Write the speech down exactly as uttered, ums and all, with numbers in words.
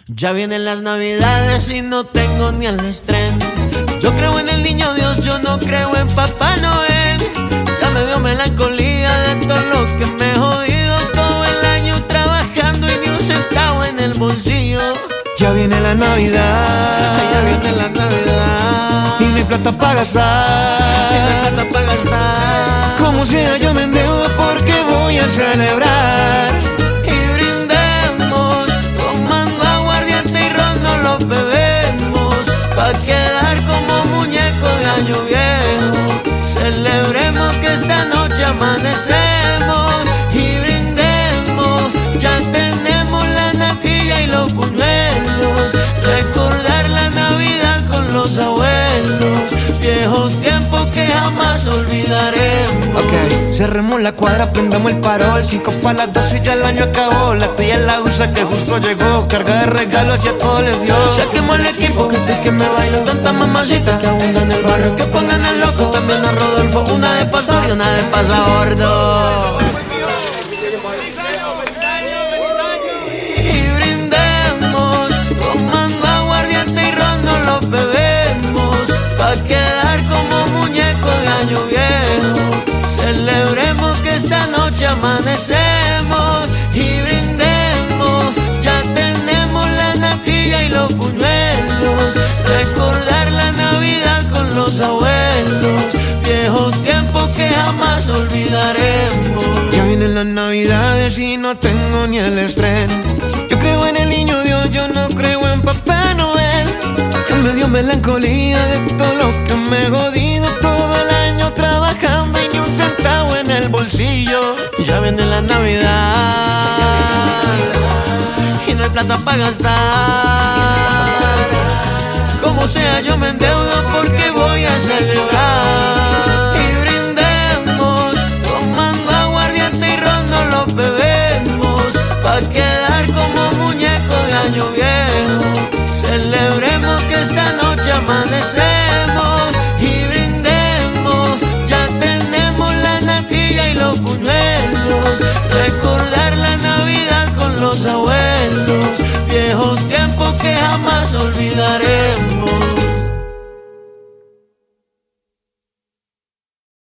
Ya vienen las navidades y no tengo ni el estreno. Yo creo en el niño Dios, yo no creo en Papá Noel. Ya me dio melancolía de todo lo que me he jodido todo el año trabajando y ni un centavo en el bolsillo. Ya viene la Navidad, ya viene la Navidad y no hay plata para gastar, y no hay plata para gastar. Como sea yo me endeudo porque voy a celebrar. Y brindemos, tomando aguardiente y ron no lo bebemos, pa' quedar como muñeco de año viejo. Celebremos que esta noche amanecemos y brindemos, ya tenemos la natilla y los buñuelos. Recordar la Navidad con los abuelos, viejos tiempos que jamás olvidaremos. Ok, cerremos la cuadra, prendamos el parol. Cinco pa' las doce y ya el año acabó. La tía la usa que justo llegó, carga de regalos y a todos les dio. Saquemos el equipo, que estoy que me bailo. Tanta mamacita que abunda en el barrio, que pongan el loco, también a Rodolfo. Una de pastor y una de pasabordo. Y brindemos, tomando aguardiente y ron no lo bebemos, pa' quedar como muñeco de año viejo. Celebremos que esta noche amanecemos y brindemos, ya tenemos la natilla y los buñuelos. Recordar la Navidad con los abuelos, viejos tiempos que jamás olvidaremos. Ya vienen las navidades y no tengo ni el estreno. Yo creo en el niño Dios, yo no creo en Papá Noel. Ya me dio melancolía de todo lo que me he jodido todo el año trabajando y ni un centavo en el bolsillo. Ya viene la Navidad y no hay plata para gastar. Como sea yo me endeudo porque